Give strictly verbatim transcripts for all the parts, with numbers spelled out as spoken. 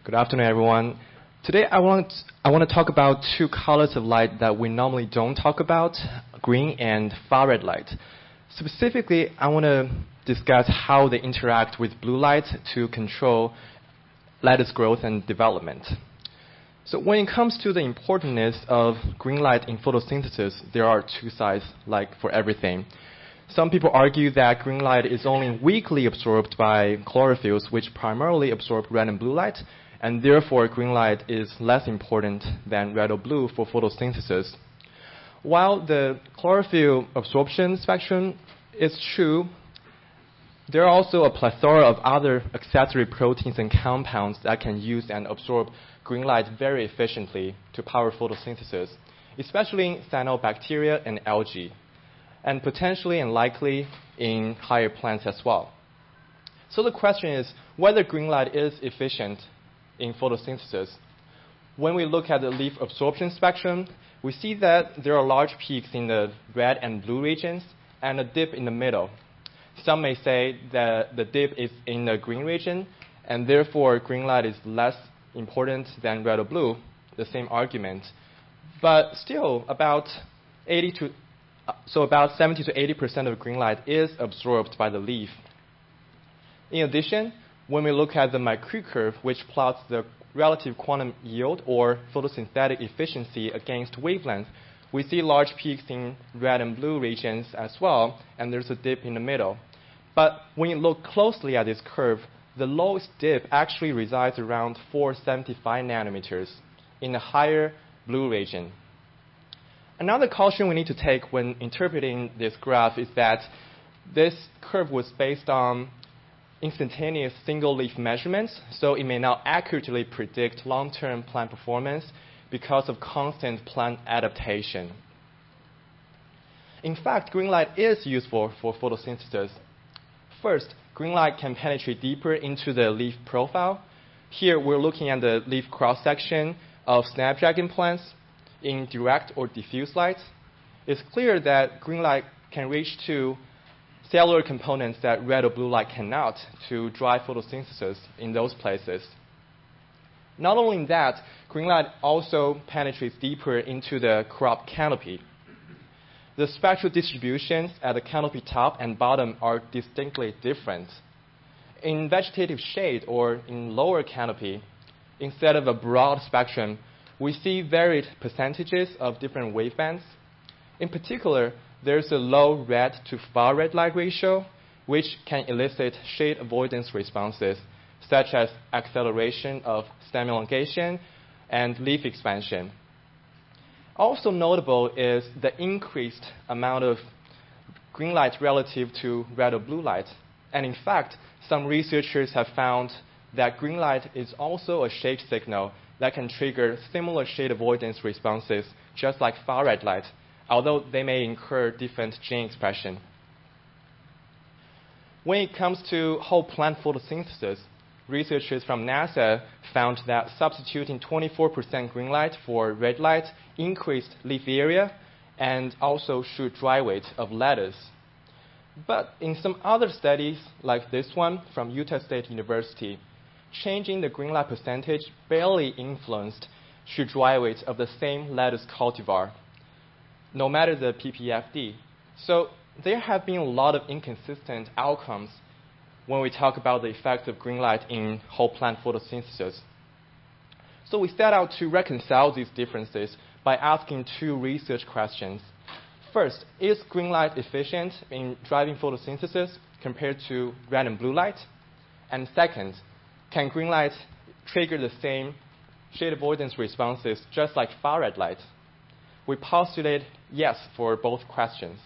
Good afternoon, everyone. Today, I want I want to talk about two colors of light that we normally don't talk about, green and far red light. Specifically, I want to discuss how they interact with blue light to control lattice growth and development. So when it comes to the importance of green light in photosynthesis, there are two sides, like for everything. Some people argue that green light is only weakly absorbed by chlorophylls, which primarily absorb red and blue light, and therefore green light is less important than red or blue for photosynthesis. While the chlorophyll absorption spectrum is true, there are also a plethora of other accessory proteins and compounds that can use and absorb green light very efficiently to power photosynthesis, especially cyanobacteria and algae, and potentially and likely in higher plants as well. So the question is whether green light is efficient in photosynthesis. When we look at the leaf absorption spectrum, we see that there are large peaks in the red and blue regions and a dip in the middle. Some may say that the dip is in the green region, and therefore green light is less important than red or blue, the same argument. But still, about eighty to so about seventy to eighty percent of green light is absorbed by the leaf. In addition, when we look at the Macquer curve, which plots the relative quantum yield or photosynthetic efficiency against wavelength, we see large peaks in red and blue regions as well, and there's a dip in the middle. But when you look closely at this curve, the lowest dip actually resides around four hundred seventy-five nanometers in the higher blue region. Another caution we need to take when interpreting this graph is that this curve was based on instantaneous single-leaf measurements, so it may not accurately predict long-term plant performance because of constant plant adaptation. In fact, green light is useful for photosynthesis. First, green light can penetrate deeper into the leaf profile. Here, we're looking at the leaf cross-section of snapdragon plants in direct or diffuse light. It's clear that green light can reach to cellular components that red or blue light cannot to drive photosynthesis in those places. Not only that, green light also penetrates deeper into the crop canopy. The spectral distributions at the canopy top and bottom are distinctly different. In vegetative shade or in lower canopy, instead of a broad spectrum, we see varied percentages of different wavebands. In particular, there's a low red to far red light ratio, which can elicit shade avoidance responses, such as acceleration of stem elongation and leaf expansion. Also notable is the increased amount of green light relative to red or blue light. And in fact, some researchers have found that green light is also a shade signal that can trigger similar shade avoidance responses, just like far red light, although they may incur different gene expression. When it comes to whole plant photosynthesis, researchers from NASA found that substituting twenty-four percent green light for red light increased leaf area and also showed dry weight of lattice. But in some other studies, like this one from Utah State University, changing the green light percentage barely influenced should dry weight of the same lattice cultivar, no matter the P P F D. So there have been a lot of inconsistent outcomes when we talk about the effects of green light in whole plant photosynthesis. So we set out to reconcile these differences by asking two research questions. First, is green light efficient in driving photosynthesis compared to red and blue light? And second, can green light trigger the same shade avoidance responses just like far red light? We postulate yes for both questions.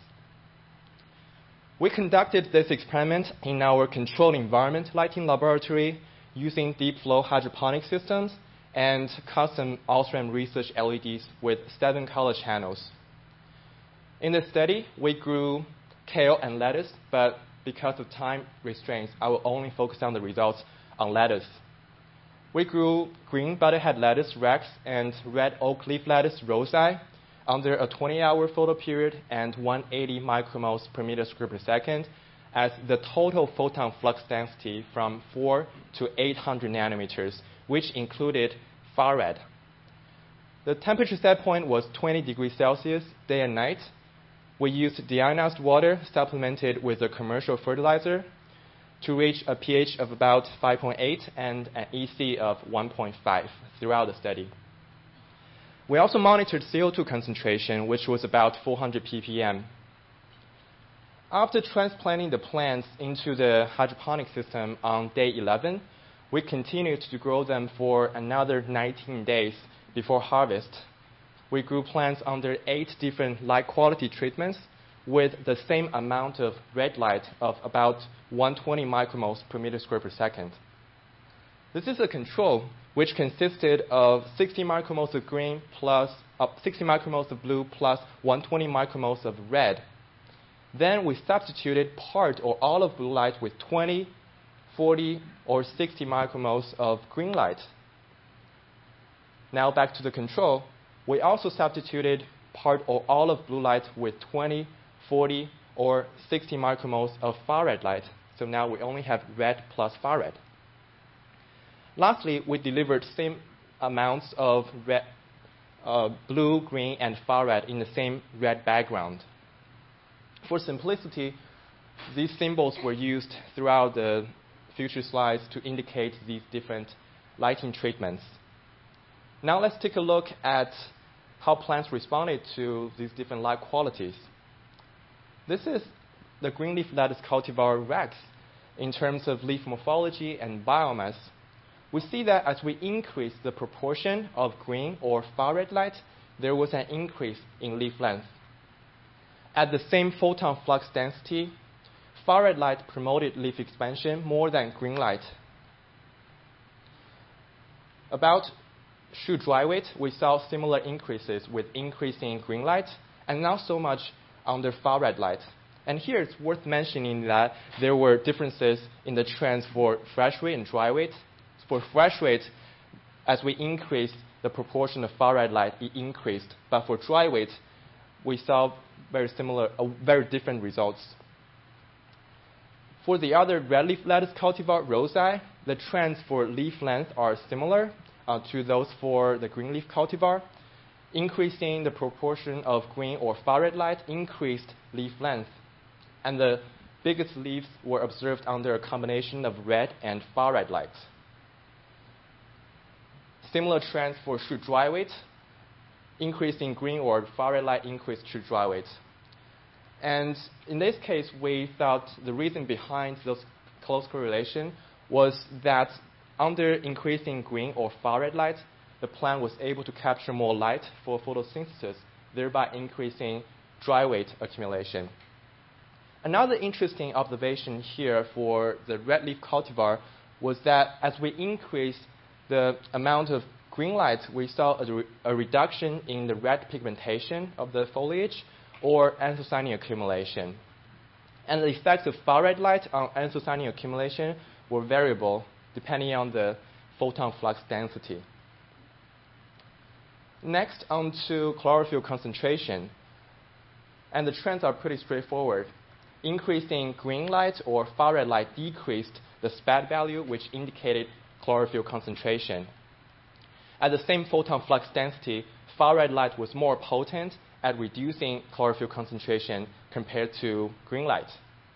We conducted this experiment in our controlled environment lighting laboratory using deep flow hydroponic systems and custom Osram research L E Ds with seven color channels. In the study, we grew kale and lettuce, but because of time restraints, I will only focus on the results on lettuce. We grew green butterhead lettuce Rex and red oak leaf lettuce Rosi under a twenty hour photo period and one hundred eighty micromoles per meter squared per second as the total photon flux density from four to eight hundred nanometers which included far red. The temperature set point was twenty degrees Celsius day and night. We used deionized water supplemented with a commercial fertilizer to reach a pH of about five point eight and an E C of one point five throughout the study. We also monitored C O two concentration, which was about four hundred p p m. After transplanting the plants into the hydroponic system on day eleven, we continued to grow them for another nineteen days before harvest. We grew plants under eight different light quality treatments with the same amount of red light of about one hundred twenty micromoles per meter square per second. This is a control which consisted of sixty micromoles of green plus uh, sixty micromoles of blue plus one hundred twenty micromoles of red. Then we substituted part or all of blue light with twenty, forty, or sixty micromoles of green light. Now back to the control. We also substituted part or all of blue light with twenty, forty, or sixty micromoles of far red light. So now we only have red plus far red. Lastly, we delivered same amounts of red, uh, blue, green, and far red in the same red background. For simplicity, these symbols were used throughout the future slides to indicate these different lighting treatments. Now let's take a look at how plants responded to these different light qualities. This is the green leaf lettuce cultivar Rex in terms of leaf morphology and biomass. We see that as we increase the proportion of green or far red light, there was an increase in leaf length. At the same photon flux density, far red light promoted leaf expansion more than green light. About shoot dry weight, we saw similar increases with increasing green light and not so much under far red light. And here it's worth mentioning that there were differences in the trends for fresh weight and dry weight. For fresh weight, as we increased the proportion of far red light, it increased. But for dry weight, we saw very similar, uh, very different results. For the other red leaf lettuce cultivar, Roseae, the trends for leaf length are similar uh, to those for the green leaf cultivar. Increasing the proportion of green or far red light increased leaf length. And the biggest leaves were observed under a combination of red and far red light. Similar trends for shoot dry weight. Increasing green or far red light increased shoot dry weight. And in this case, we thought the reason behind this close correlation was that under increasing green or far red light, the plant was able to capture more light for photosynthesis, thereby increasing dry weight accumulation. Another interesting observation here for the red leaf cultivar was that as we increased the amount of green light, we saw a, re a reduction in the red pigmentation of the foliage or anthocyanin accumulation. And the effects of far red light on anthocyanin accumulation were variable depending on the photon flux density. Next, on to chlorophyll concentration. And the trends are pretty straightforward. Increasing green light or far red light decreased the S P A D value, which indicated chlorophyll concentration. At the same photon flux density, far red light was more potent at reducing chlorophyll concentration compared to green light.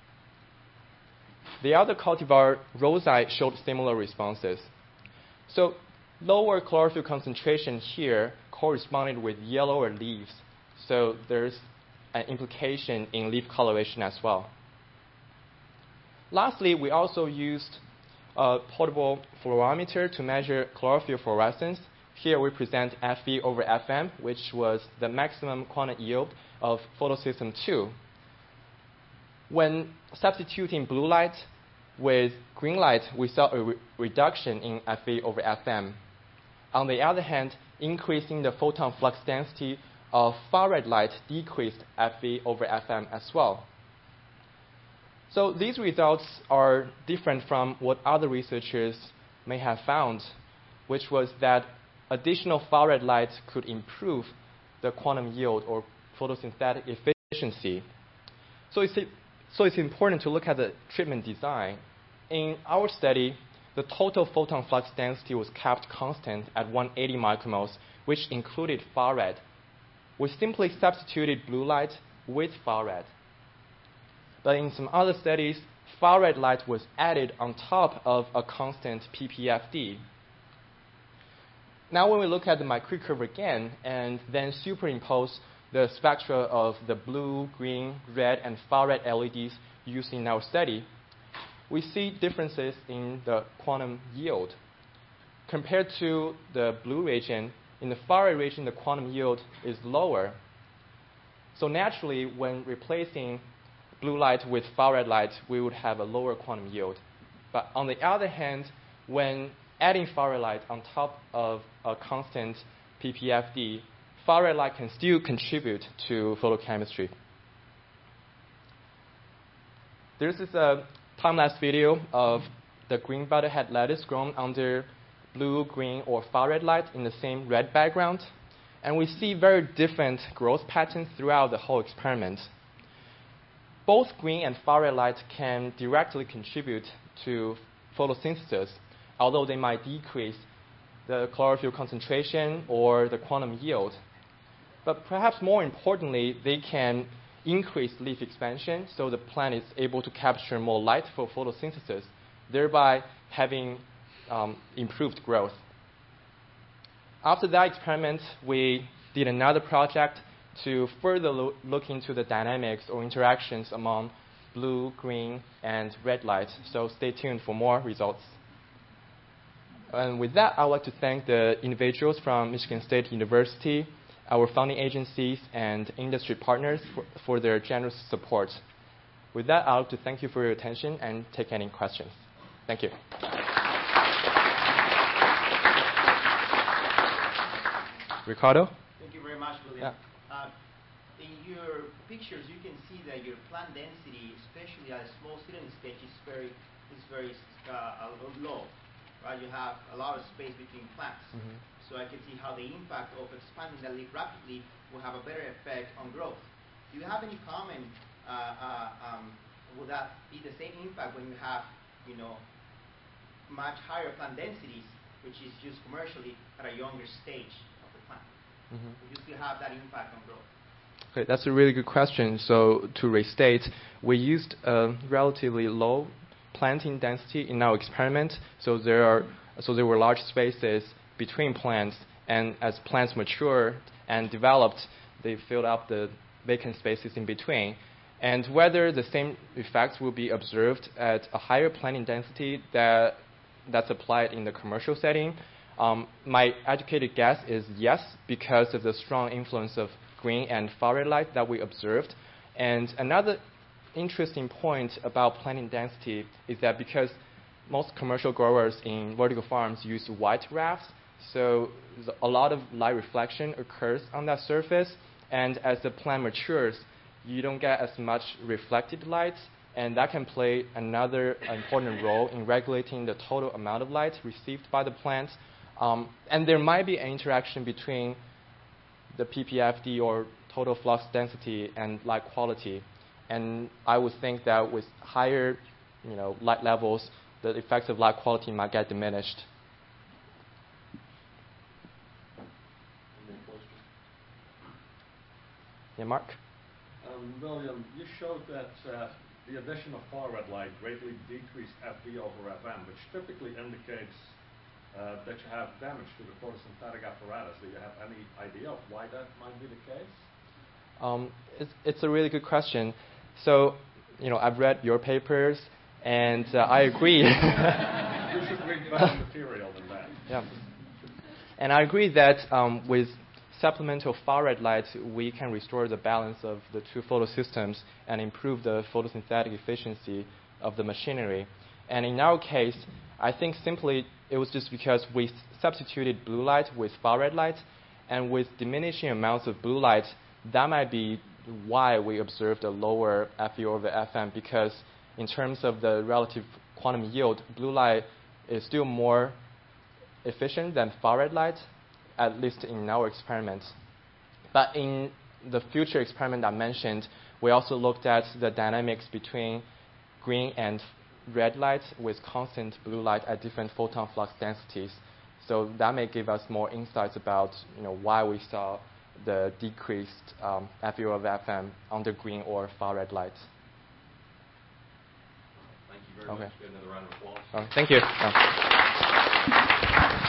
The other cultivar, Roseae, showed similar responses. So lower chlorophyll concentration here corresponded with yellower leaves. So there's an implication in leaf coloration as well. Lastly, we also used a portable fluorometer to measure chlorophyll fluorescence. Here we present F E over F M, which was the maximum quantum yield of photosystem two. When substituting blue light with green light, we saw a re reduction in F E over F M. On the other hand, increasing the photon flux density of far red light decreased F E over F M as well. So these results are different from what other researchers may have found, which was that additional far red light could improve the quantum yield or photosynthetic efficiency. So it's, so it's important to look at the treatment design. In our study, the total photon flux density was kept constant at one hundred eighty micromoles, which included far red. We simply substituted blue light with far red. But in some other studies, far red light was added on top of a constant P P F D. Now when we look at the Micree curve again and then superimpose the spectra of the blue, green, red, and far red L E Ds used in our study, we see differences in the quantum yield. Compared to the blue region, in the far red region, the quantum yield is lower. So naturally, when replacing blue light with far red light, we would have a lower quantum yield. But on the other hand, when adding far red light on top of a constant P P F D, far red light can still contribute to photochemistry. This is a time-lapse video of the green butterhead lettuce grown under blue, green, or far red light in the same red background. And we see very different growth patterns throughout the whole experiment. Both green and far red light can directly contribute to photosynthesis, although they might decrease the chlorophyll concentration or the quantum yield. But perhaps more importantly, they can increase leaf expansion, so the plant is able to capture more light for photosynthesis, thereby having um, improved growth. After that experiment, we did another project to further lo look into the dynamics or interactions among blue, green, and red light. So stay tuned for more results. And with that, I would like to thank the individuals from Michigan State University, our funding agencies, and industry partners for, for their generous support. With that, I would like to thank you for your attention and take any questions. Thank you. Ricardo? Thank you very much, William. Yeah. Uh, in your pictures, you can see that your plant density, especially at a small seedling stage, is very, is very uh, low. Right? You have a lot of space between plants. Mm-hmm. So I can see how the impact of expanding the leaf rapidly will have a better effect on growth. Do you have any comment? Uh, uh, um, will that be the same impact when you have, you know, much higher plant densities, which is used commercially at a younger stage of the plant? Mm-hmm. Will you still have that impact on growth? Okay, that's a really good question. So to restate, we used a relatively low planting density in our experiment. So there are so there were large spaces between plants, and as plants matured and developed, they filled up the vacant spaces in between. And whether the same effects will be observed at a higher planting density that that's applied in the commercial setting, um, my educated guess is yes, because of the strong influence of green and far red light that we observed. And another interesting point about planting density is that because most commercial growers in vertical farms use white rafts, so a lot of light reflection occurs on that surface, and as the plant matures, you don't get as much reflected light, and that can play another important role in regulating the total amount of light received by the plant. Um, and there might be an interaction between the P P F D or total flux density and light quality. And I would think that with higher, you know, light levels, the effects of light quality might get diminished. Yeah, Mark? Um, William, you showed that uh, the addition of far red light greatly decreased F D over F M, which typically indicates uh, that you have damage to the photosynthetic apparatus. Do you have any idea of why that might be the case? Um, it's, it's a really good question. So, you know, I've read your papers, and uh, I agree. You should read better material than that. Yeah. And I agree that um, with supplemental far red light, we can restore the balance of the two photosystems and improve the photosynthetic efficiency of the machinery. And in our case, I think simply it was just because we substituted blue light with far red light, and with diminishing amounts of blue light, that might be why we observed a lower F E over F M, because in terms of the relative quantum yield, blue light is still more efficient than far red light, at least in our experiment. But in the future experiment I mentioned, we also looked at the dynamics between green and red light with constant blue light at different photon flux densities. So that may give us more insights about you know, why we saw the decreased um, F E over F M under green or far red light. Thank you very Okay. much. Get another round of applause. Oh, thank you. Oh.